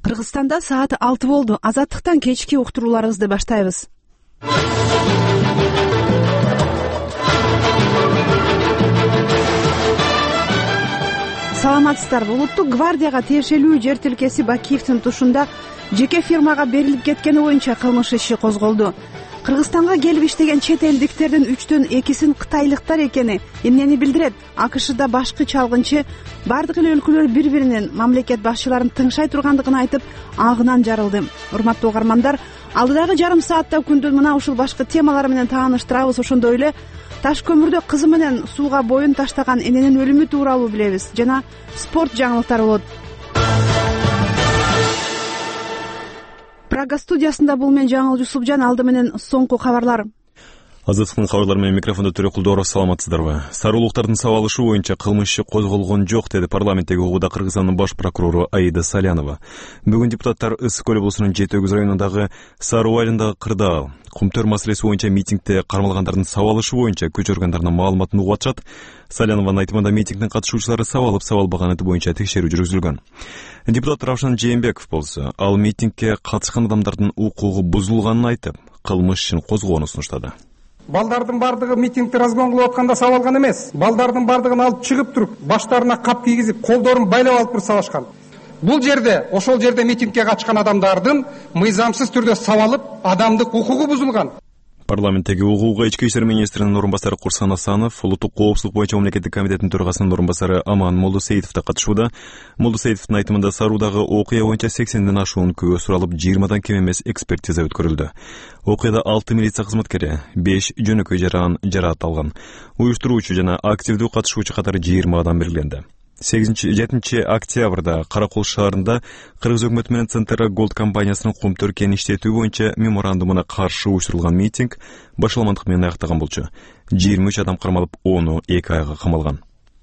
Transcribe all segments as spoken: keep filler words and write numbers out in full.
Кыргызстанда саат алты болду. Азаттыктан кечки уктурууларыбызды баштайбыз. Саламатсыздарбы. Улуттук гвардияга тиешелүү жер тилкеси Бакиевдин тушунда жеке фирмага берилип кеткени боюнча кылмыш иши козголду. Кыргызстанга келип иштеген чет элдиктердин үчтөн экисин кытайлыктар экени эмнени билдирет? АКШда башкы чалгынчы бардык эле өлкөлөр бири-биринин мамлекет башчыларын тыңшай тургандыгын айтып, агынан жарылды. Урматтуу угармандар, алдыдагы жарым саатта күндүн мына ушул башкы темалары менен тааныштырабыз. Ошондой эле таш көмүрдө кызы менен сууга боюн таштаган эненин өлүмү тууралуу билебиз жана спорт жаңылыктары болот. Прага студиясында бул мен Жаңыл Жусупжан, алды менен соңку кабарлар. Азаттыктын кабарлары менен микрофондо Төрөкулдоров. Саламатсыздарбы? Сарылуктардын сабалышы боюнча кылмыш иши козголгон жок, деди парламенттеги угууда Кыргызстандын баш прокурору Аида Салянова. Бүгүн депутаттар Ысык көл облусунун Жети Өгүз районундагы Саруу айылындагы кырдаал, Кумтөр маселеси боюнча митингде кармалгандардын сабалышы боюнча көч органдарынын маалыматын угуп атышат. Салянованын айтымында митингдин катышуучулары сабалып сабалбаганаты боюнча текшерүү жүргүзүлгөн. Депутат Равшан Жээнбеков болсо, ал митингге катышкан адамдардын укугу бузулганын айтып, кылмыш ишин козгоону сунуштады. Балдардын бардыгы митингди разгон кылып атканда сабалган эмес. Балдардын бардыгын алып чыгып туруп, баштарына кап кийгизип, колдорун байлап алып туруп салышкан. Бул жерде, ошол жерде митингге катышкан адамдардын мыйзамсыз түрдө сабалып, адамдык укугу бузулган. Парламенттеги угууга ички иштер министринин орун басары Курсан Асанов, улуттук коопсуздук боюнча мамлекеттик комитеттин төрагасынын орун басары Аман Молдосейитов да катышууда. Молдосейитовдун айтымында Саруудагы окуя боюнча сексенден ашуун күбө суралып, жыйырмадан кем эмес экспертиза өткөрүлдү. Окуяда алты милиция кызматкери, беш жөнөкөй жаран жараат алган. Уюштуруучу жана активдүү катышуучу катары жыйырма адам белгиленди. жетинчи октябрда Каракол шаарында Кыргыз өкмөтү менен Центра Голд компаниясынын Кумтөр кен иштетүү боюнча меморандумуна каршы уюштурулган митинг башаламандык менен аяктаган болчу. жыйырма үч адам кармалып, onu эки айга камалган.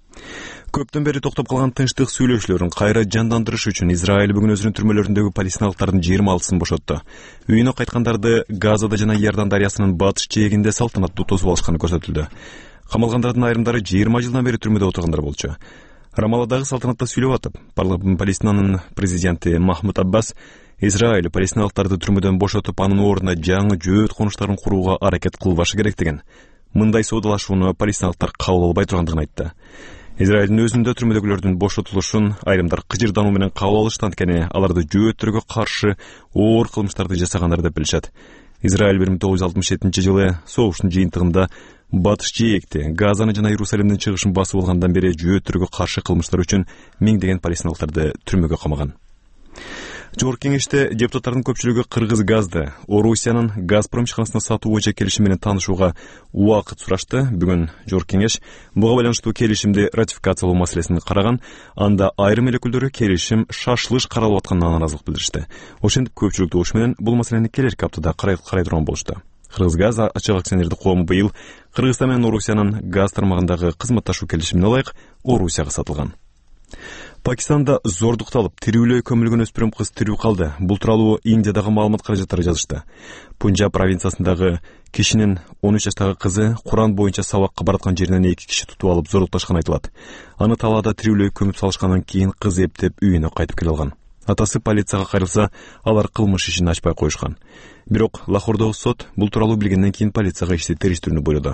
Көптөн бери токтоп калган тынчтык сүйлөшүүлөрүн кайра жандандырыш үчүн Израиль бүгүн өзүнүн түрмөлөрүндөгү палестиналыктардын жыйырма алтысын бошотту. Үйүнө кайткандарды Газада жана Иордан дарыясынын батыш жээгинде салтанаттуу тосуп алышканы көрсөтүлдү. Камалгандардын айрымдары жыйырма жылдан бери түрмөдө отургандар болчу. Рамаладагы салтанатта сүйлөп атып, Палестинанын президенти Махмуд Аббас Израиль палестиналыктарды түрмөдөн бошотуп, анын ордуна жаңы жөөт конуштарын курууга аракет кылбашы керектигин, мындай соодалашууну палестиналыктар кабыл албай тургандыгын айтты. Израилдин өзүндө түрмөдөгүлөрдүн бошотулушун айрымдар кыжырдануу менен кабыл алышты, анткени аларды жөөттөргө каршы оор кылмыштарды жасагандар деп билишет. Израиль бир миң тогуз жүз алтымыш жетинчи жылы согуштун жыйынтыгында батыш жээгти, Газаны жана Иерусалимдин чыгышын басып алгандан бери жөөттөргө каршы кылмыштар үчүн миңдеген палестиналыктарды түрмөгө камаган. Жогорку кеңеште депутаттардын көпчүлүгү Кыргыз газды Орусиянын Газпром ишканасына сатуу боюнча келишим менен таанышууга убакыт сурашты. Бүгүн жогорку кеңеш буга байланыштуу келишимди ратификациялоо маселесин караган. Анда айрым эл өкүлдөрү келишим шашылыш каралып атканына нааразылык билдиришти. Ошентип көпчүлүк добуш менен бул маселени келерки аптада карай турган болушту. Кыргызгаз ачык акционердик коому быйыл Кыргызстан менен Орусиянын газ тармагындагы кызматташуу келишимине ылайык Орусияга сатылган. Пакистанда зордукталып, тирүүлөй көмүлгөн өспүрүм кыз тирүү калды. Бул тууралуу Индиядагы маалымат каражаттары жазышты. Пунджаб провинциясындагы кишинин он үч жаштагы кызы Куран боюнча сабакка бараткан жеринен эки киши тутуп алып зордукташкан айтылат. Аны талаада тирүүлөй көмүп салышкандан кийин кыз эптеп үйүнө кайтып келе алган. Атасы полицияга кайрылса, алар кылмыш ишин ачпай коюшкан. Бирок Лахордогу сот бул тууралуу билгенден кийин полицияга ишти териштирүүнү буйруду.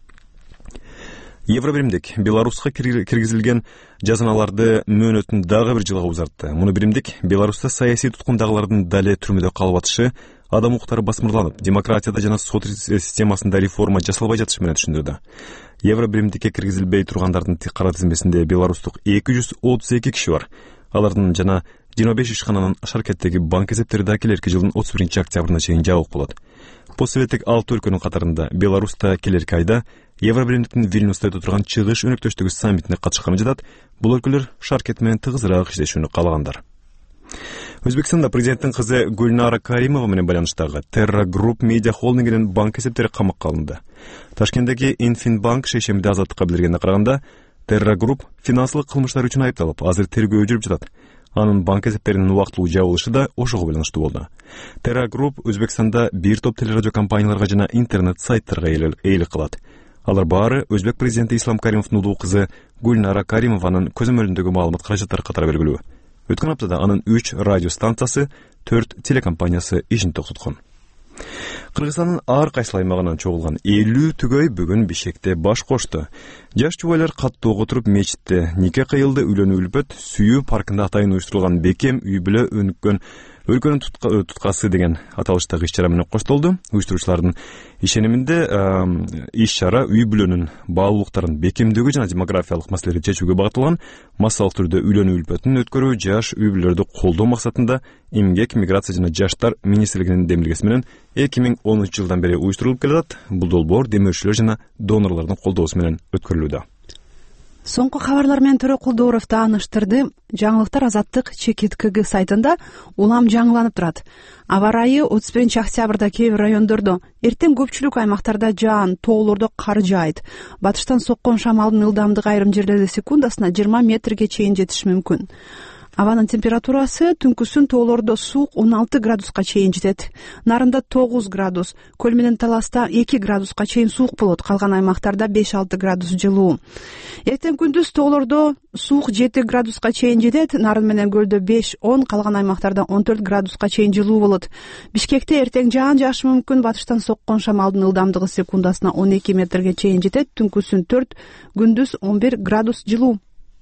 Евробиримдик Беларуска киргизилген жазаналарды мөөнөтүн дагы бир жылга узартты. Муну биримдик Беларуста саясий туткундагылардын дале түрмөдө калып атышы, адам укуктары басмырланып, демократияда жана сот системасында реформа жасалбай жатышы менен түшүндүрдү. Евробиримдикке киргизилбей тургандардын кара тизмесинде беларустук эки жүз отуз эки киши бар. Алардын жана жыйырма беш ишкананын шаркеттеги банк эсептери да келерки жылдын отуз биринчи октябрына чейин жабык болот. Постсоветтик алты өлкөнүн катарында Беларуста келерки айда Евробиримдиктин Вильнюста өтө турган чыгыш өнөктөштүгү саммитине катышканы жатат. Бул өлкөлөр шаркет менен тыгызыраак иштешүүнү каалагандар. Өзбекстанда президенттин кызы Гульнара Каримова менен байланыштагы Terra Group Media Holding'инин банк эсептери камакка алынды. Ташкенттеги Инфинбанк шешемде азаттыкка билдиргенине караганда, Terra Group финансылык кылмыштар үчүн айыпталып, азыр тергөө жүрүп жатат. Анын банк эсептеринин убактылуу жабылышы да ошого байланыштуу болду. Terra Group Өзбекстанда бир топ телерадио компанияларга жана интернет сайттарга ээлик кылат. Алар баары өзбек президенти Ислам Каримовдун улуу кызы Гульнара Каримованын көзөмөлүндөгү маалымат каражаттары катары белгилүү. Өткөн аптада анын үч радио станциясы, төрт телекомпаниясы ишин токтоткон. Кыргызстандын ар кайсы аймагынан чогулган элүү түгөй бүгүн Бишкекте баш кошду. Жаш жубайлар каттуу отуруп мечитте нике кыйылды, үйлөнүү үлпөт сүйүү паркында атайын уюштурулган бекем үй бүлө өнүккөн өлкөнүн туткасы деген аталыштагы иш-чара менен коштолду. Уюштуруучулардын ишениминде иш-чара үй бүлөнүн баалуулуктарын бекемдүүгө жана демографиялык маселелерди чечүүгө багытталган. Массалык түрдө үйлөнүү үлпөтүн өткөрүү, жаш үй бүлөлөрдү колдоо максатында Эмгек, миграция жана жаштар министрлигинин демилгеси менен эки миң онунчу жылдан бери уюштурулуп келатат. Бул долбоор демөөрчүлөр жана донорлордун колдоосу менен өткөрүлүүдө. Соңку кабарлар менен Төрө Кулдууров тааныштырды. Жаңылыктар Азаттык Чекит КГ сайтында улам жаңыланып турат. Аба ырайы отуз биринчи октябрда кээ бир райондордо, эртең көпчүлүк аймактарда жаан, тоолордо кар жаайт. Батыштан соккон шамалдын ылдамдыгы айрым жерлерде секундасына жыйырма метрге чейин жетиши мүмкүн. Абанын температурасы түнкүсүн тоолордо суук он алты градуска чейин жетет. Нарында тогуз градус, Көл менен Таласта эки градуска чейин суук болот, калган аймактарда беш алты градус жылуу. Эртең күндүз тоолордо суук жети градуска чейин жетет, Нарын менен Көлдө беш он, калган аймактарда он төрт градуска чейин жылуу болот. Бишкекте эртең жаан жаашы мүмкүн, батыштан соккон шамалдын ылдамдыгы секундасына он эки метрге чейин жетет, түнкүсүн төрт, күндүз он бир градус жылуу.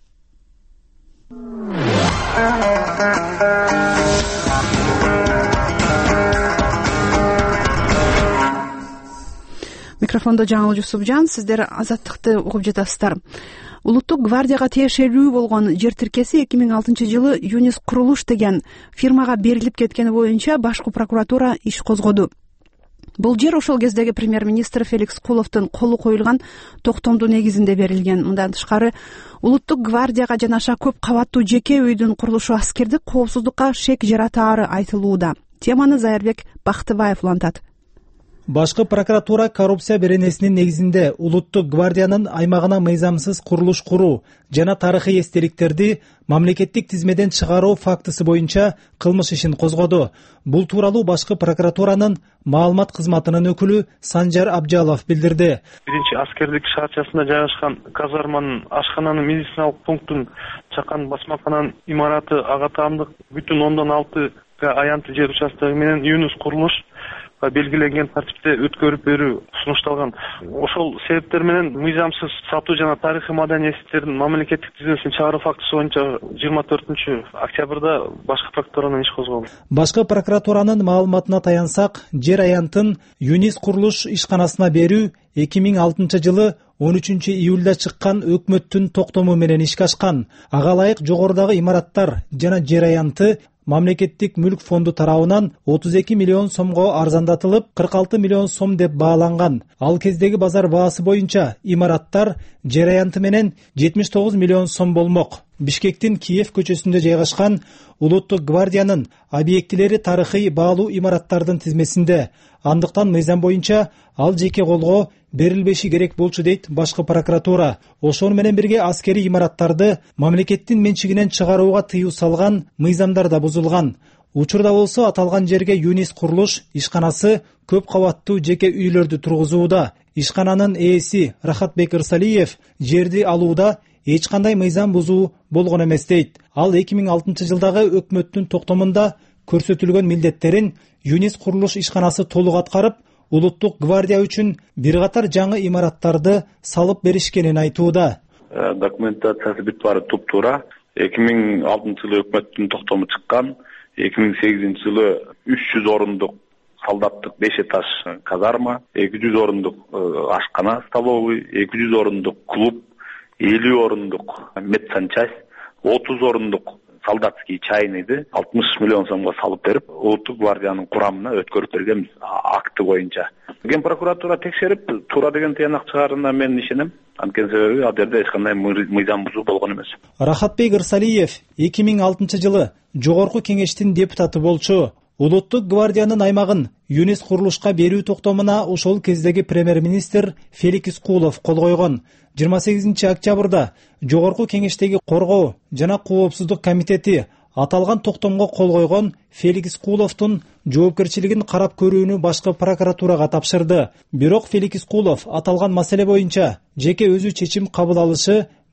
Микрофондо Жаңыл Жусупжан, сиздер Азаттыкты угуп жатасыздар. Улуттук гвардияга тиешелүү болгон жер тиркеси эки миң алтынчы жылы Юнис Курулуш деген фирмага берилип кеткени боюнча башкы прокуратура иш козгоду. Бул жер ошол кездеги премьер-министр Феликс Куловдун колу коюлган токтомдун негизинде берилген. Мындан тышкары, улуттук гвардияга жанаша көп кабаттуу жеке үйдүн курулушу аскердик коопсуздукка шек жаратаары айтылууда. Теманы Зайырбек Бактыбаев улантат. Башкы прокуратура коррупция беренесинин негизинде улуттук гвардиянын аймагына мыйзамсыз курулуш куруу жана тарыхый эстеликтерди мамлекеттик тизмеден чыгаруу фактысы боюнча кылмыш ишин козгоду. Бул тууралуу башкы прокуратуранын маалымат кызматынын өкүлү Санжар Абжалов билдирди. Биринчи аскердик шаарчасында жайгашкан казарманын, ашкананын, медициналык пункттун, чакан басмакананын имараты ага таандык бүтүн ондон алтыга аянтты жер участогу менен Юнис Курулуш белгиленген тартипте өткөрүп берүү сунушталган. Ошол себептер менен мыйзамсыз сатуу жана тарыхый маданий эстетиктердин мамлекеттик тизмесин чыгаруу фактысы боюнча жыйырма төртүнчү октябрда башкы прокуратуранын иш козголду. Башкы прокуратуранын маалыматына таянсак, жер аянтын Юнис Курулуш ишканасына берүү эки миң алтынчы жылы он үчүнчү июлда чыккан өкмөттүн токтому менен ишке ашкан. Ага ылайык жогорудагы имараттар жана жер аянты мамлекеттик мүлк фонду тарабынан отуз эки миллион сомго арзандатылып, кырк алты миллион сом деп бааланган. Ал кездеги базар баасы боюнча имараттар жер аянты менен жетимиш тогуз миллион сом болмок. Бишкектин Киев көчөсүндө жайгашкан улуттук гвардиянын объектилери тарыхый баалуу имараттардын тизмесинде. Андыктан мыйзам боюнча ал жеке колго берилбеши керек болчу дейт башкы прокуратура. Ошону менен бирге аскери имараттарды мамлекеттин менчигинен чыгарууга тыюу салган мыйзамдар да бузулган. Учурда болсо аталган жерге Юнис Курулуш ишканасы көп кабаттуу жеке үйлөрдү тургузууда. Ишкананын ээси Рахатбек Ырсалиев жерди алууда эч кандай мыйзам бузуу болгон эмес дейт. Ал эки миң алтынчы жылдагы өкмөттүн токтомунда көрсөтүлгөн милдеттерин Юнис Курулуш ишканасы толук аткарып, улуттук гвардия үчүн бир катар жаңы имараттарды салып беришкенин айтууда. Документациясы бүт баары туп-туура. эки миң алтынчы жылы өкмөттүн токтому чыккан. эки миң сегизинчи жылы үч жүз орундук солдаттык беш этаж казарма, эки жүз орундук ашкана столовый, эки жүз орундук клуб, элүү орундук медсанчасть, отуз орундук солдатский чайныйды алтымыш миллион сомго салып берип, улуттук гвардиянын курамына өткөрүп бергенбиз акты боюнча. Ген прокуратура текшерип, туура деген тыянак чыгарына мен ишенем. Анткени себеби ал жерде эч кандай мыйзам бузуу болгон эмес. Рахатбек Ырсалиев эки миң алтынчы жылы Жогорку кеңештин депутаты болчу. Улуттук гвардиянын аймагын Юнис Курулушка берүү токтомуна ошол кездеги премьер-министр Феликс Кулов кол койгон. жыйырма сегизинчи октябрда Жогорку кеңештеги коргоо жана коопсуздук комитети аталган токтомго кол койгон. Феликс Куловдун жоопкерчилигин карап көрүүнү башкы прокуратурага тапшырды. Бирок Феликс Кулов аталган маселе боюнча жеке өзү чечим кабыл алышы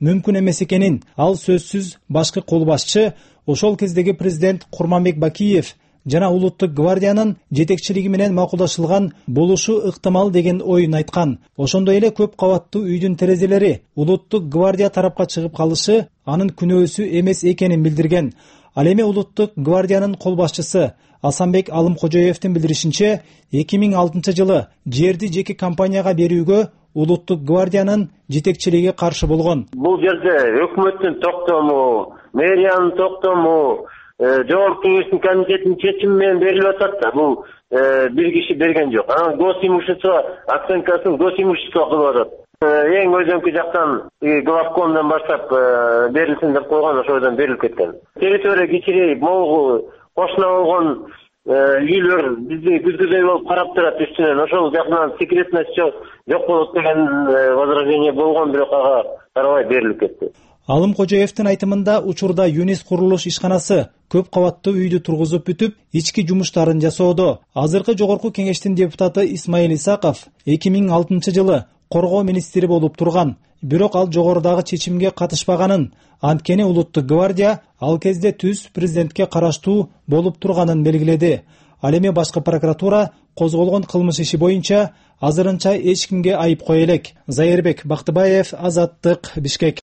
мүмкүн эмес экенин ал сөзсүз башкы кол башчы, ошол кездеги президент Курманбек Бакиев жана улуттук гвардиянын жетекчилиги менен макулдашылган болушу ыктымал деген оюн айткан. Ошондой эле көп кабаттуу үйдүн терезелери улуттук гвардия тарапка чыгып калышы анын күнөөсү эмес экенин билдирген. Ал эми улуттук гвардиянын кол башчысы Асанбек Алымкожоевдин билдиришинче, эки миң алтынчы жылы жерди жеке компанияга берүүгө улуттук гвардиянын жетекчилиги каршы болгон. Бул жерде өкмөттүн токтому, мэриянын токтому, жогорку кеңештин комитетинин чечими менен берилип атат да. Бул бир киши берген жок. Анан госимущество оценкасын госимущество кылып атат. Эң өзөңкү жактан главкомдон баштап берилсин деп койгон, ошодон берилип кеткен. Территория кичирейип, могу кошуна болгон үйлөр бизди күзгүдөй болуп карап турат үстүнөн. Ошол жактан секретность жок болот деген возражение болгон, бирок ага карабай берилип кетти. Алымкожоевдин айтымында учурда ЮНИС курулуш ишканасы көп кабаттуу үйдү тургузуп бүтүп, ички жумуштарын жасоодо. Азыркы жогорку кеңештин депутаты Исмаил Исаков эки миң алтынчы жылы коргоо министри болуп турган, бирок ал жогорудагы чечимге катышпаганын, анткени улуттук гвардия ал кезде түз президентке караштуу болуп турганын белгиледи. Ал эми башкы прокуратура козголгон кылмыш иши боюнча азырынча эч кимге айып кое элек. Зайырбек Бактыбаев, Азаттык, Бишкек.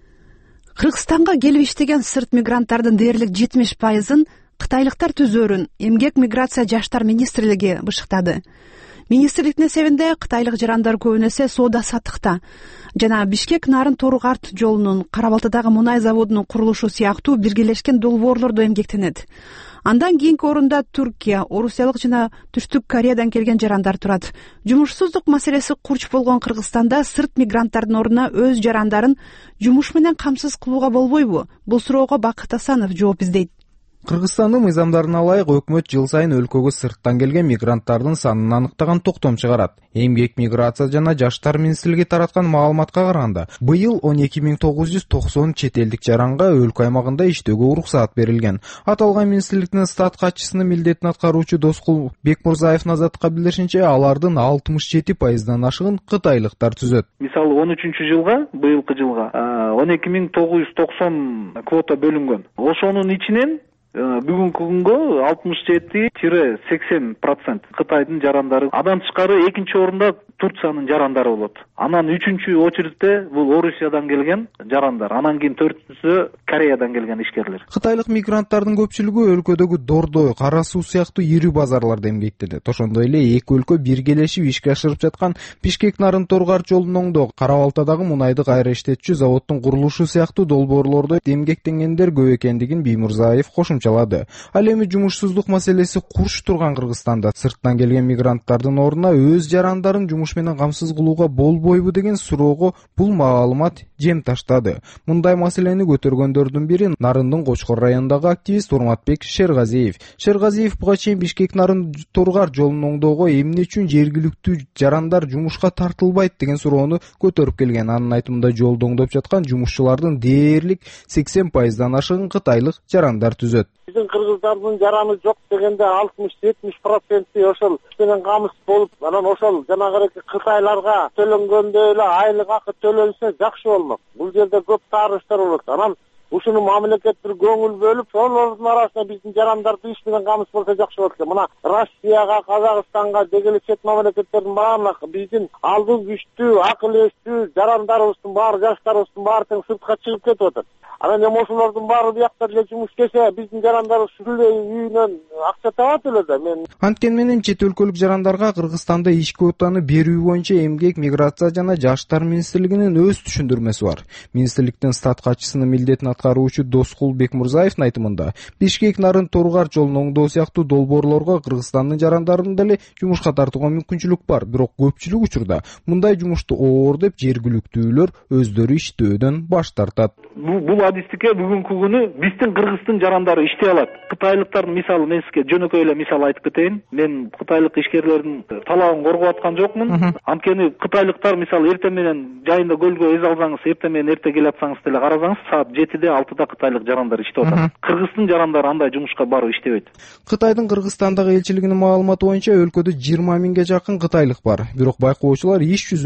Кыргызстанга келип иштеген сырт мигранттардын дээрлик жетимиш пайызын кытайлыктар түзөөрүн Эмгек, миграция, жаштар министрлиги бышыктады. Министрликтин эсебинде кытайлык жарандар көбүн эсе соода саттыкта жана Бишкек Нарын Торук-Арт жолунун, Кара-Балтадагы мунай заводунун курулушу сыяктуу биргелешкен долбоорлордо эмгектенет. Андан кийинки орунда Түркия, Орусиялык жана Түштүк Кореядан келген жарандар турат. Жумушсуздук маселеси курч болгон Кыргызстанда сырт мигранттардын ордуна өз жарандарын жумуш менен камсыз кылууга болбойбу? Бул суроого Бакыт Асанов жооп издейт. Кыргызстандын мыйзамдарына ылайык өкмөт жыл сайын өлкөгө сырттан келген мигранттардын санын аныктаган токтом чыгарат. Эмгек, миграция жана жаштар министрлиги тараткан маалыматка караганда, быйыл он эки миң тогуз жүз токсон чет элдик жаранга өлкө аймагында иштөөгө уруксаат берилген. Аталган министрликтин стат катчысынын милдетин аткаруучу Доскул Бекмурзаев Назатка билдиришинче, алардын алтымыш жети пайыздан ашыгын кытайлыктар түзөт. Мисалы он үчүнчү жылга, быйылкы жылга он эки миң тогуз жүз токсон квота бөлүнгөн. Ошонун ичинен бүгүнкү күнгө алтымыш жети сексен процент Кытайдын жарандары. Андан тышкары экинчи орунда Турциянын жарандары болот. Анан үчүнчү очередте бул Орусиядан келген жарандар. Анан кийин төртүнчүсү Кореядан келген ишкерлер. Кытайлык мигранттардын көпчүлүгү өлкөдөгү Дордой, Кара Суу сыяктуу ири базарларда эмгектенет. Ошондой эле эки өлкө биргелешип ишке ашырып жаткан Бишкек Нарын Торук-Арт жолунун оңдо Кара-Балтадагы мунайды кайра иштетчү заводдун курулушу сыяктуу долбоорлордо эмгектенгендер көп экендигин Биймурзаев кошумчалады. Ал эми жумушсуздук маселеси курч турган Кыргызстанда сырттан келген мигранттардын ордуна өз жарандарын жумуш менен камсыз кылууга болбойбу деген суроого бул маалымат жем таштады. Мындай маселени көтөргөндөрдүн бири Нарындын Кочкор районундагы активист Урматбек Шергазиев. Шергазиев буга чейин Бишкек Нарын Торук-Арт жолунун оңдоого эмне үчүн жергиликтүү жарандар жумушка тартылбайт деген суроону көтөрүп келген. Анын айтымында жолду оңдоп жаткан жумушчулардын дээрлик сексен пайыздан ашыгын кытайлык жарандар түзөт. Биздин кыргыздардын жараны жок дегенде алтымыш жетимиш проценти ошол менен камсыз болуп, анан ошол жанагы кытайларга төлөнгөндөй эле айлык акы төлөнсө жакшы болмок. Бул жерде көп таарыштар болот. Анан ушуну мамлекет бир көңүл бөлүп, ошолордун арасында биздин жарандарды иш менен камсыз болсо жакшы болот экен. Мына Россияга, Казакстанга, дегеле чет мамлекеттердин баарына биздин алдын күчтүү, акыл эстүү жарандарыбыздын баары, жаштарыбыздын баары тең сыртка чыгып кетип атат. Анан эми ошолордун баары биякта эле жумуш кесе, биздин жарандар ушул үйүнөн акча табат эле да. Мен Анткени менен чет өлкөлүк жарандарга Кыргызстанда иш квотаны берүү боюнча Эмгек, миграция жана жаштар министрлигинин өз түшүндүрмөсү бар. Министрликтин стат катчысынын милдетин аткаруучу Доскул Бекмурзаевдин айтымында, Бишкек Нарын Торук-Арт жолунун оңдоо сыяктуу долбоорлорго Кыргызстандын жарандарын деле жумушка тартууга мүмкүнчүлүк бар, бирок көпчүлүк учурда мындай жумушту оор деп жергиликтүүлөр өздөрү иштөөдөн баш тартат. Бул адистикке бүгүнкү күнү биздин Кыргыздын жарандары иштей алат. Кытайлыктардын мисалы мен сизге жөнөкөй эле мисал айтып кетейин. Мен кытайлык ишкерлердин талабын коргоп аткан жокмун. Анткени кытайлыктар мисалы эртең менен жайында көлгө эз алсаңыз, эртең менен эрте келе атсаңыз деле карасаңыз, саат жетиде алтыда кытайлык жарандар иштеп атат. Кыргыздын жарандары андай жумушка барып иштебейт. Кытайдын Кыргызстандагы элчилигинин маалыматы боюнча өлкөдө жыйырма миңге жакын кытайлык бар. Бирок байкоочулар иш жүзүндө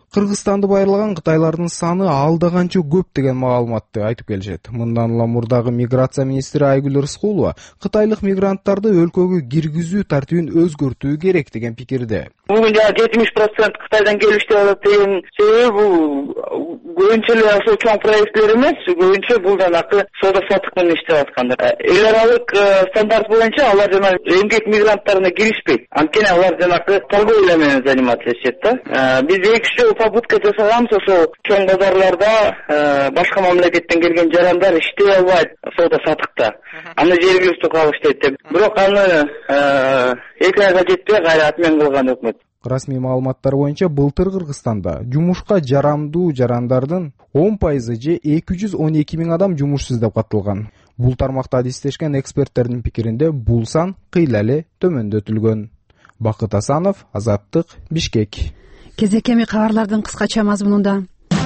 Кыргызстанды байырлаган кытайлардын саны алда канча көп деген маалыматты айтып келишет. Мындан улам мурдагы миграция министри Айгүл Рыскулова кытайлык мигранттарды өлкөгө киргизүү тартибин өзгөртүү керек деген пикирде. Бүгүн жана жетимиш процент Кытайдан келиштеп атат деген себеби бул көбүнчө эле ошол чоң проектлер эмес, көбүнчө бул жанагы соода саттык менен иштеп аткандар. Эл аралык стандарт боюнча алар жана эмгек мигранттарына киришпейт. Анткени алар жанагы торговля менен заниматься этишет да. Биз эки үч жолу попытка жасаганбыз ошол чоң базарларда башка мамлекеттен келген жарандар иштей албайт соода саттыкта. Аны жергиликтүү кабыл иштейт деп. Бирок аны эки айга жетпей кайра отмен кылган өкмөт. Расмий маалыматтар боюнча былтыр Кыргызстанда жумушка жарамдуу жарандардын он пайызы же эки жүз он эки миң адам жумушсуз деп катталган. Бул тармакта адистешкен эксперттердин пикиринде бул сан кыйла эле төмөндөтүлгөн. Бакыт Асанов, Азаттык, Бишкек. Кезек эми кабарлардын кыскача мазмунунда.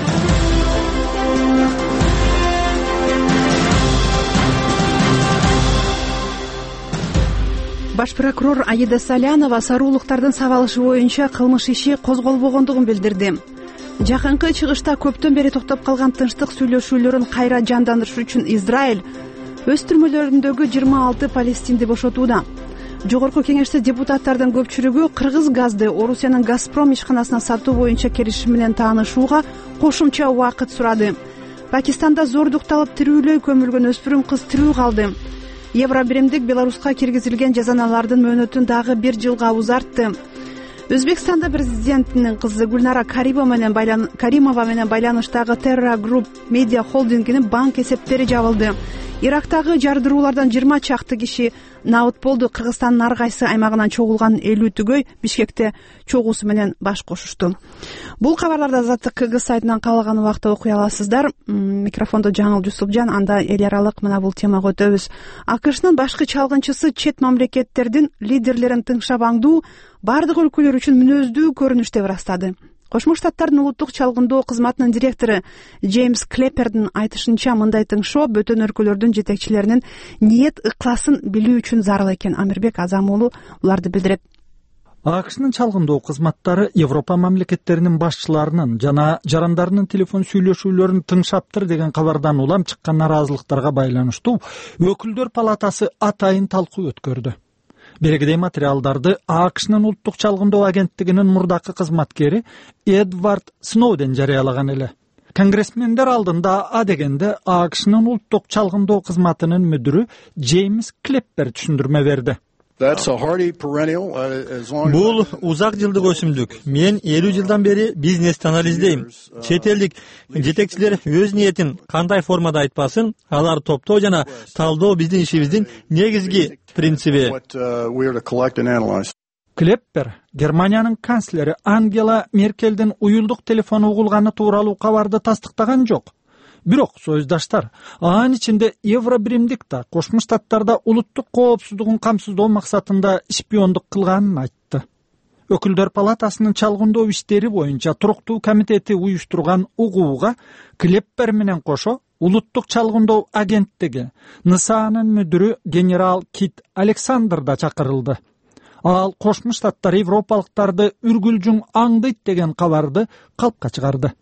Баш прокурор Аида Салянова саруулуктардын сабалышы боюнча кылмыш иши козголбогондугун билдирди. Жакынкы чыгышта көптөн бери токтоп калган тынчтык сүйлөшүүлөрүн кайра жандандырыш үчүн Израиль өз түрмөлөрүндөгү жыйырма алты палестинди бошотууда. Жогорку кеңеште депутаттардын көпчүлүгү кыргыз газды Орусиянын Газпром ишканасына сатуу боюнча келишим менен таанышууга кошумча убакыт сурады. Пакистанда зордукталып тирүүлөй көмүлгөн өспүрүм кыз тирүү калды. Евро биримдик Беларуска киргизилген жазаналардын мөөнөтүн дагы бир жылга узартты. Өзбекстанда президентинин кызы Гүлнара Каримова менен байланыштагы Terra Group медиа холдингинин банк эсептери жабылды. Ирактагы жардыруулардан жыйырма чакты киши наут болду. Кыргызстандын ар кайсы аймагынан чогулган элүү түгөй Бишкекте чогуусу менен баш кошушту. Бул кабарларды Азаттык Кыргыз сайтынан каалаган убакта окуй аласыздар. Микрофондо Жаңыл Жусупжан, анда эл аралык мына бул темага өтөбүз. АКШнын башкы чалгынчысы чет мамлекеттердин лидерлерин тыңшап аңдуу бардык өлкөлөр үчүн мүнөздүү көрүнүш деп ырастады. Кошмо Штаттардын улуттук чалгындоо кызматынын директору Джеймс Клеппердин айтышынча, мындай тыңшоо бөтөн өлкөлөрдүн жетекчилеринин ниет ыкласын билүү үчүн зарыл экен. Амирбек Азамуулу буларды билдирет. АКШнын чалгындоо кызматтары Европа мамлекеттеринин башчыларынын жана жарандарынын телефон сүйлөшүүлөрүн тыңшаптыр деген кабардан улам чыккан нараазылыктарга байланыштуу өкүлдөр палатасы атайын талкуу өткөрдү. Белгидей материалдарды АКШнын улуттук чалгындоо агенттигинин мурдакы кызматкери Эдвард Сноуден жарыялаган эле. Конгрессмендер алдында а дегенде АКШнын улуттук чалгындоо кызматынын мүдүрү Джеймс Клеппер түшүндүрмө берди. Бул узак жылдык өсүмдүк. Мен элүү жылдан бери бизнести анализдейм. Чет элдик жетекчилер өз ниетин кандай формада айтпасын, алар топтоо жана талдоо биздин ишибиздин негизги принциби. Клеппер Германиянын канцлери Ангела Меркелдин уюлдук телефону угулганы тууралуу кабарды тастыктаган жок. Бирок союздаштар анын ичинде Евро биримдик да Кошмо Штаттарда улуттук коопсуздугун камсыздоо максатында шпиондук кылганын айтты. Өкүлдөр палатасынын чалгындоо иштери боюнча туруктуу комитети уюштурган угууга Клеппер менен кошо улуттук чалгындоо агенттиги эн эс анын мүдүрү генерал Кит Александр да чакырылды. Ал Кошмо Штаттар европалыктарды үргүлжүң аңдыйт деген кабарды калпка чыгарды.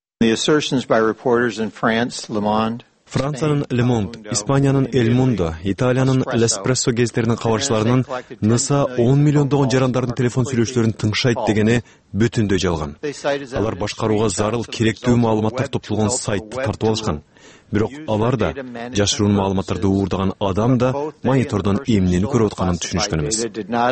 Франциянын Le Monde, Испаниянын El Mundo, Италиянын L'Espresso гезиттеринин кабарчыларынын эн эс а он миллиондогон жарандардын телефон сүйлөшүүлөрүн тыңшайт дегени бүтүндөй жалган. Алар башкарууга зарыл керектүү маалыматтар топтолгон сайтты тартып алышкан. Бирок алар да жашыруун маалыматтарды уурдаган адам да монитордон эмнени көрүп атканын түшүнүшкөн эмес.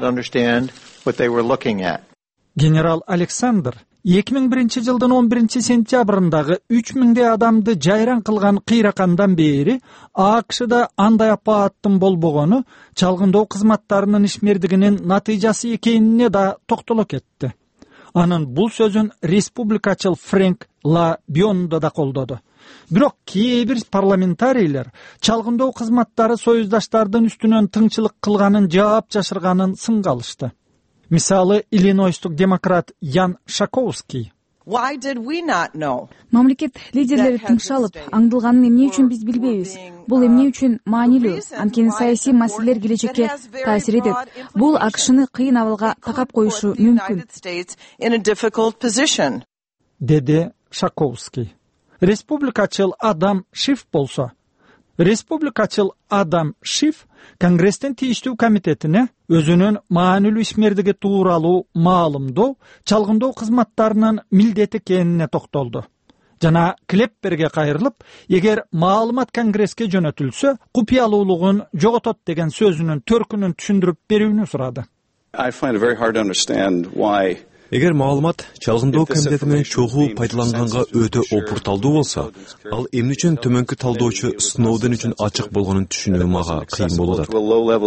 Генерал Александр эки миң биринчи жылдын он биринчи сентябрындагы үч миңдей адамды жайран кылган кыйракандан бери АКШда андай апааттын болбогону чалгындоо кызматтарынын ишмердигинин натыйжасы экенине да токтоло кетти. Анын бул сөзүн республикачыл Фрэнк Ла Биондо да колдоду. Бирок кээ бир парламентарийлер чалгындоо кызматтары союздаштардын үстүнөн тыңчылык кылганын жаап жашырганын сынга алышты. Мисалы, Иллинойстук демократ Ян Шаковский. Мамлекет лидерлери тыңшалып, аңдылганын эмне үчүн биз билбейбиз. Бул эмне үчүн маанилүү, анткени саясий маселелер келечекке таасир этет. Бул АКШны кыйын абалга такап коюшу мүмкүн. деди Шаковский. Республикачыл Адам Шиф болсо, республикачыл Адам Шиф Конгресстин тийиштүү комитетине өзүнүн маанилүү ишмердиги тууралуу маалымдоо, чалгындоо кызматтарынын милдети экенине токтолду жана Клепперге кайрылып, эгер маалымат Конгресске жөнөтүлсө, купуялуулугун жоготот деген сөзүнүн төркүнүн түшүндүрүп берүүнү сурады. Эгер маалымат чалгындоо комитети менен чогуу пайдаланганга өтө опурталдуу болсо, ал эмне үчүн төмөнкү талдоочу Сноуден үчүн ачык болгонун түшүнүү мага кыйын болуп атат.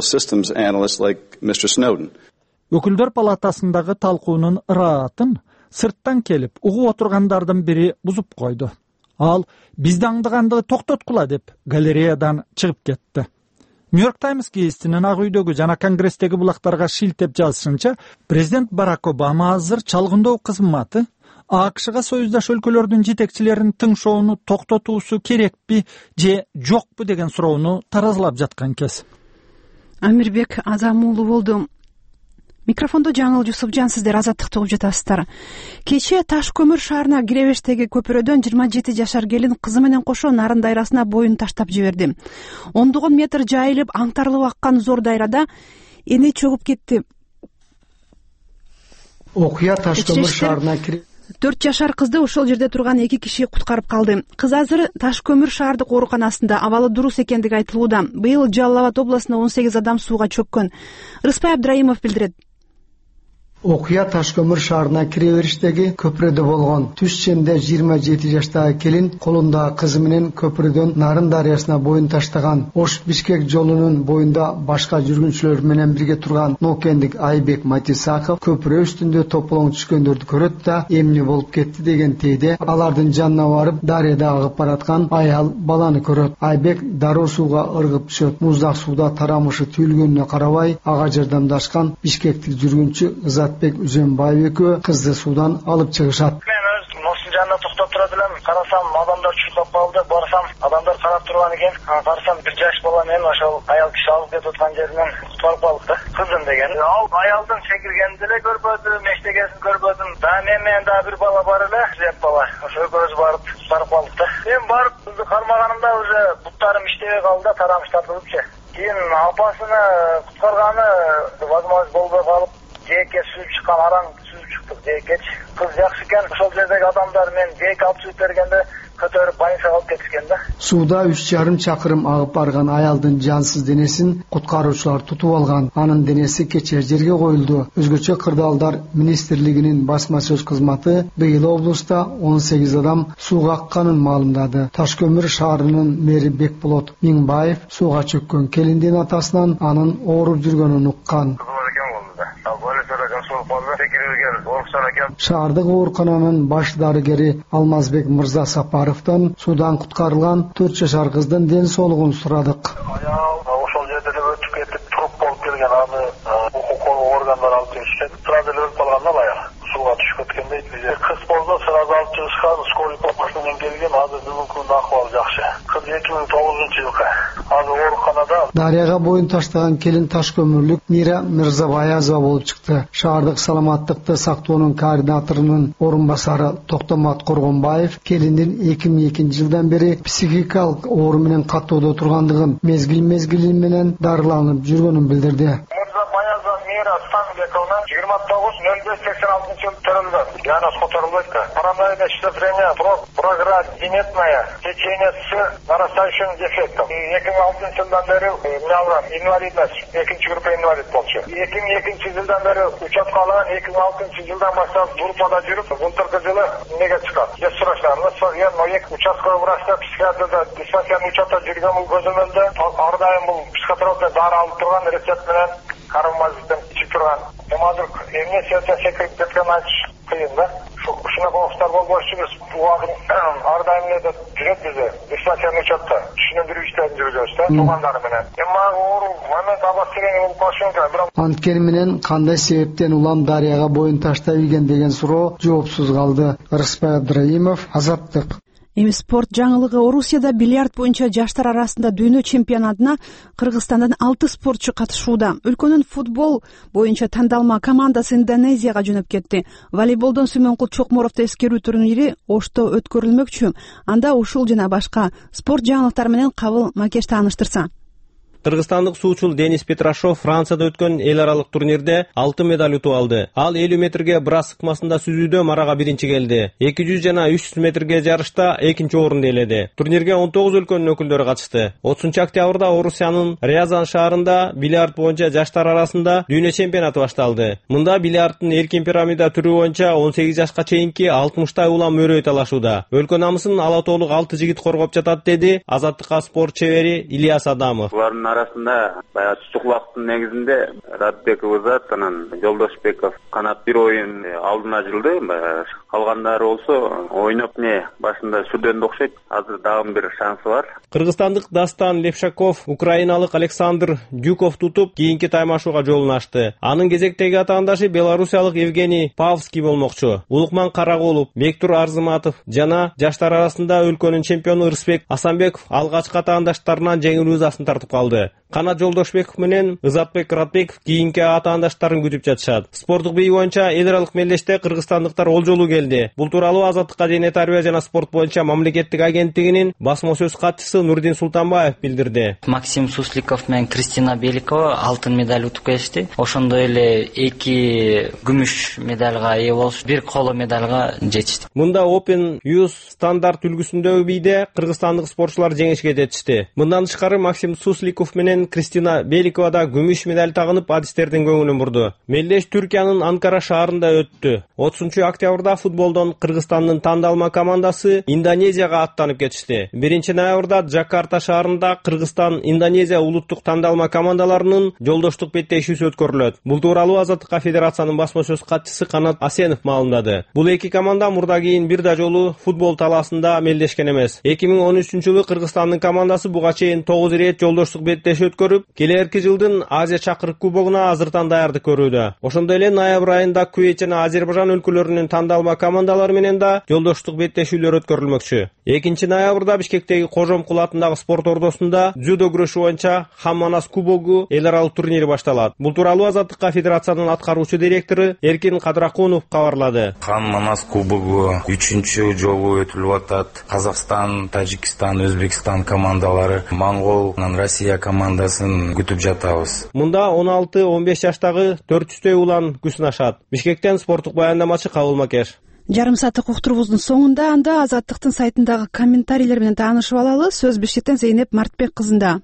Өкүлдөр палатасындагы талкуунун ыраатын сырттан келип угуп отургандардын бири бузуп койду. Ал бизди аңдыгандыгы токтоткула деп галереядан чыгып кетти. Нью-Йорк Таймс гезитинин Ак үйдөгү жана Конгресстеги булактарга шилтеп жазышынча, президент Барак Обама азыр чалгындоо кызматы АКШга союздаш өлкөлөрдүн жетекчилерин тыңшоону токтотуусу керекпи же жокпу деген суроону таразылап жаткан кез. Амирбек Азам уулу болду. Микрофондо Жаңыл Жусупжан, сиздер Азаттыкты угуп жатасыздар. Кечээ Таш көмүр шаарына киребештеги көпүрөдөн жыйырма жети жашар келин кызы менен кошо нарын дайрасына боюн таштап жиберди. Ондогон метр жайылып, аңтарылып аккан зор дайрада эне чөгүп кетти. Окуя Таш көмүр шаарына кирип төрт жашар кызды ошол жерде турган эки киши куткарып калды. Кыз азыр Таш көмүр шаардык ооруканасында, абалы дурус экендиги айтылууда. Быйыл Жалал Абад областына он сегиз адам сууга чөккөн. Рыспай Абдраимов билдирет. Окуя Таш көмүр шаарына кире бериштеги көпүрөдө болгон. Түш ченде жыйырма жети жаштагы келин колундагы кызы менен көпүрөдөн Нарын дарыясына боюн таштаган. Ош Бишкек жолунун боюнда башка жүргүнчүлөр менен бирге турган нокендик Айбек Матисаков көпүрө үстүндө тополоң түшкөндөрдү көрөт да эмне болуп кетти деген тейде алардын жанына барып дарыяда агып бараткан аял баланы көрөт. Айбек дароо сууга ыргып түшөт. Муздак сууда тарамышы түйүлгөнүнө карабай ага жардамдашкан бишкектик жүргүнчү Бек Үзөнбаев экөө кызды суудан алып чыгышат. Мен өз мостун жанында токтоп турат элем. Карасам, адамдар чуркап калды. Барсам, адамдар карап турган экен. Карасам, бир жаш бала менен ошол аял киши алып кетип аткан жеринен куткарып калдык да. Кызым деген. Ал аялдын секиргенин деле көрбөдүм, эчтегесин көрбөдүм. Да мен менен дагы бир бала бар эле, Зеп бала. Ошо экөөбүз барып куткарып калдык да. Мен барып кызды кармаганымда уже буттарым иштебей калды да, тарамыш тартылыпчы. Кийин апасыны куткарганы возможность болбой калып, жээкке сүзүп чыккан, араң сүзүп чыктык жээкечи. Кыз жакшы экен, ошол жердеги адамдар мен жээкке алып сүзүп бергенде көтөрүп больницага алып кетишкен да. Сууда үч жарым чакырым агып барган аялдын жансыз денесин куткаруучулар тутуп алган. Анын денеси кечээ жерге коюлду. Өзгөчө кырдаалдар министрлигинин басма сөз кызматы быйыл облуста он сегиз адам сууга акканын маалымдады. Таш көмүр шаарынын мэри Бекболот Миңбаев сууга чөккөн келиндин атасынан анын ооруп жүргөнүн уккан. Шаардык оорукананын баш дарыгери Алмазбек Мырза Сапаровдон суудан куткарылган төрт жашар кыздын ден соолугун сурадык. Аял ошол жерде эле өтүп кетип, туруп болуп келген, аны укук коргоо органдары алып келишкен. Сразу эле өлүп калган да аял. Сууга түшүп кеткен дейт бизе. Кыз болду, сразу алып чыгышкан, скорый помощь менен келген, азыр бүгүнкү күндө акыбалы жакшы. Кыз эки миң тогузунчу жылкы азыр ооруканада. Дарыяга боюн таштаган келин Таш көмүрлүк Мира Мырзабаязова болуп чыкты. Шаардык саламаттыкты сактоонун координаторунун орун басары Токтомат Коргонбаев келиндин эки миң экинчи жылдан бери психикалык оору менен каттоодо тургандыгын, мезгил-мезгили менен дарыланып жүргөнүн билдирди. Мырзабаязова Мира Станбековна жыйырма тогуз нөл беш сексен алтынчы жылы төрөлгөн. Диагноз которулбайт да. Параноидное шизофрения, прогрессивная, течение с нарастающим дефектом. эки миң алтынчы жылдан бери мелрам инвалидность, экинчи группа инвалид болчу. эки миң экинчи жылдан бери учетка алган, эки миң алтынчы жылдан баштап группада жүрүп, былтыркы жылы эмнеге чыккан? Бессрочно, но эки участковый врачта психиатрда диспансерный учетта жүргөн бул көзөмөлдө ар дайым бул психотроптук дары алып турган, рецепт менен карамазиктен ичип турган. Эми азыр эмне себептен секирип кеткенин айтыш кыйын да. Ушуна болуштар болбош үчүн убакыт ар дайым эле жүрөт бизде. Диспансерный учетта түшүнүндүрүү иштерин жүргүзөбүз да, туугандары менен. Эми оору момент абас деген болуп калышы мүмкүн, бирок анткени менен кандай себептен улам дарыяга боюн таштай билген деген суроо жоопсуз калды. Рыспай Абдраимов, Азаттык. Эми спорт жаңылыгы. Орусияда бильярд боюнча жаштар арасында дүйнө чемпионатына Кыргызстандан алты спортчу катышууда. Өлкөнүн футбол боюнча тандалма командасы Индонезияга жөнөп кетти. Волейболдон Сүмөнкул Чокморовду эскерүү турнири Ошто өткөрүлмөкчү. Анда ушул жана башка спорт жаңылыктары менен Кабыл Макеш тааныштырса. Кыргызстандык суучул Денис Петрашов Францияда өткөн эл аралык турнирде алтын медаль утуп алды. Ал элүү метрге брас сыкмасында сүзүүдө марага биринчи келди. эки жүз жана үч жүз метрге жарышта экинчи орунду ээледи. Турнирге он тогуз өлкөнүн өкүлдөрү катышты. отузунчу октябрда Орусиянын Рязан шаарында бильярд боюнча жаштар арасында дүйнө чемпионаты башталды. Мында бильярдтын эркин пирамида түрү боюнча он сегиз жашка чейинки алтымыштай улам өрөө талашууда. Өлкө намысын ала тоолук алты жигит коргоп жатат, деди Азаттыкка спорт чебери Ильяс Адамов. Арасында баягы чучуклактын негизинде Радбеков Азат анан Жолдошбеков канат бир оюн алдына жылды. Калгандары болсо ойноп не башында сүрдөнгө окшойт. Азыр дагы бир шансы бар. Кыргызстандык Дастан Лепшаков украиналык Александр Дюков тутуп кийинки таймашууга жолун ачты. Анын кезектеги атаандашы белорусиялык Евгений Павский болмокчу. Улукман Карагулов, Бектур Арзыматов жана жаштар арасында өлкөнүн чемпиону Рысбек Асанбеков алгачкы атаандаштарынан жеңил ызасын тартып калды. Канат Жолдошбеков менен Ызатбек Радбеков кийинки атаандаштарын күтүп жатышат. Спорттук бий боюнча эл аралык мелдеште кыргызстандыктар ол жолу келди. Бул тууралуу Азаттыкка дене тарбия жана спорт боюнча мамлекеттик агенттигинин басма сөз катчысы Нурдин Султанбаев билдирди. Максим Сусликов менен Кристина Беликова алтын медаль утуп келишти. Ошондой эле эки күмүш медальга ээ болуш, бир коло медальга жетишти. Мында Open Youth стандарт үлгүсүндөгү бийде кыргызстандык спортчулар жеңишке жетишти. Мындан тышкары Максим Сусликов менен Кристина Беликова да күмүш медаль тагынып адистердин көңүлүн бурду. Мелдеш Түркиянын Анкара шаарында өттү. отузунчу октябрда футболдон Кыргызстандын тандалма командасы Индонезияга аттанып кетишти. биринчи ноябрда Джакарта шаарында Кыргызстан Индонезия улуттук тандалма командаларынын жолдоштук беттешүүсү өткөрүлөт. Бул тууралуу Азаттыкка федерациянын басма сөз катчысы Канат Асенов маалымдады. Бул эки команда мурда кийин бир да жолу футбол талаасында мелдешкен эмес. эки миң он үчүнчү жылы Кыргызстандын командасы буга чейин тогуз ирет жолдоштук беттешүү өткөрүп, келерки жылдын Азия чакырык кубогуна азыртан даярдык көрүүдө. Ошондой эле ноябрь айында Кувейт жана Азербайжан өлкөлөрүнүн тандалма командалары менен да жолдоштук беттешүүлөр өткөрүлмөкчү. экинчи ноябрда Бишкектеги Кожомкул атындагы спорт ордосунда дзюдо күрөшү боюнча Хамманас кубогу эл аралык турнири башталат. Бул тууралуу Азаттыкка федерациянын аткаруучу директору Эркин Кадракунов кабарлады. Хамманас кубогу үчүнчү жолу өтүлүп атат. Казакстан, Тажикстан, Өзбекстан командалары, Монгол, Россия командасын күтүп жатабыз. Мында он алты он беш жаштагы төрт жүздөй улан күн сынашат. Бишкектен спорттук баяндамачы Кабыл Макеш. Жарым сааттык уктуруубуздун соңунда анда Азаттыктын сайтындагы комментарийлер менен таанышып алалы. Сөз Бишкектен Зейнеп Мартбек кызында.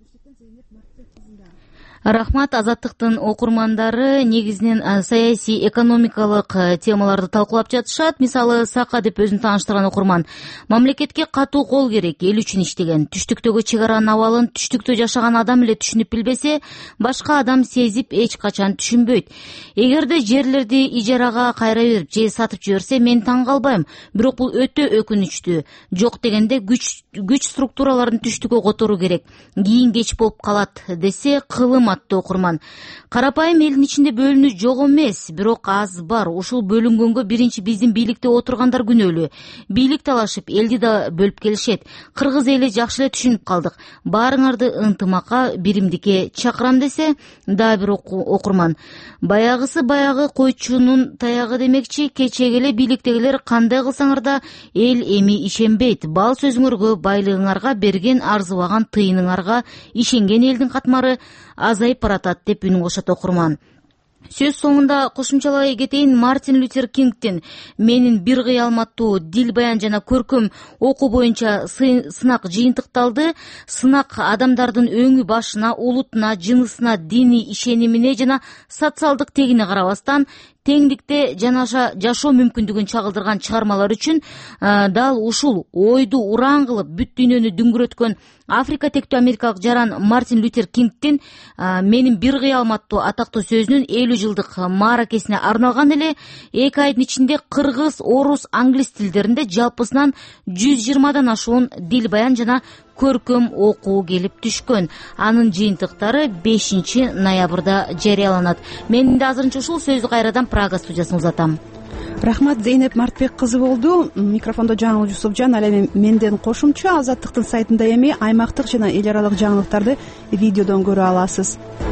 Рахмат. Азаттыктын окурмандары негизинен саясий экономикалык темаларды талкуулап жатышат. Мисалы, Сака деп өзүн тааныштырган окурман мамлекетке катуу кол керек, эл үчүн иштеген. Түштүктөгү чек аранын абалын түштүктө жашаган адам эле түшүнүп билбесе, башка адам сезип эч качан түшүнбөйт. Эгерде жерлерди ижарага кайра берип же сатып жиберсе, мен таң калбайм. Бирок бул өтө өкүнүчтүү. Жок дегенде күч күч структураларын түштүккө которуу керек. Кийин кеч болуп калат десе, кылым окурман. Карапайым элдин ичинде бөлүнүү жок эмес, бирок аз бар. Ушул бөлүнгөнгө биринчи биздин бийликте отургандар күнөөлүү. Бийлик талашып, элди да бөлүп келишет. Кыргыз эли жакшы эле түшүнүп калдык. Баарыңарды ынтымакка, биримдикке чакырам десе, дагы бир окурман. Баягысы баягы койчунун таягы демекчи, кечеги эле бийликтегилер кандай кылсаңар да эл эми ишенбейт. Бал сөзүңөргө, байлыгыңарга, берген арзыбаган тыйыныңарга ишенген элдин катмары азайып баратат деп үнүн кошот окурман. Сөз соңунда кошумчалай кетейин. Мартин Лютер Кингтин менин бир кыялматтуу дил баян жана көркөм окуу боюнча сынак жыйынтыкталды. Сынак адамдардын өңү башына, улутуна, жынысына, диний ишенимине жана социалдык тегине карабастан теңдикте жанаша жашоо мүмкүндүгүн чагылдырган чыгармалар үчүн дал ушул ойду ураан кылып бүт дүйнөнү дүңгүрөткөн Африка тектүү америкалык жаран Мартин Лютер Кингтин менин бир кыялматтуу атактуу сөзүнүн элүү жылдык мааракесине арналган эле эки айдын ичинде кыргыз, орус, англис тилдеринде жалпысынан жүз жыйырмадан ашуун дил баян жана көркөм окуу келип түшкөн. Анын жыйынтыктары бешинчи ноябрда жарыяланат. Мен да азырынча ушул сөздү кайрадан Прага студиясына узатам. рахмат, Зейнеп Мартбек кызы болду. Микрофондо Жаңыл Жусупжан. Ал эми менден кошумча Азаттыктын сайтында эми аймактык жана эл аралык жаңылыктарды видеодон көрө аласыз.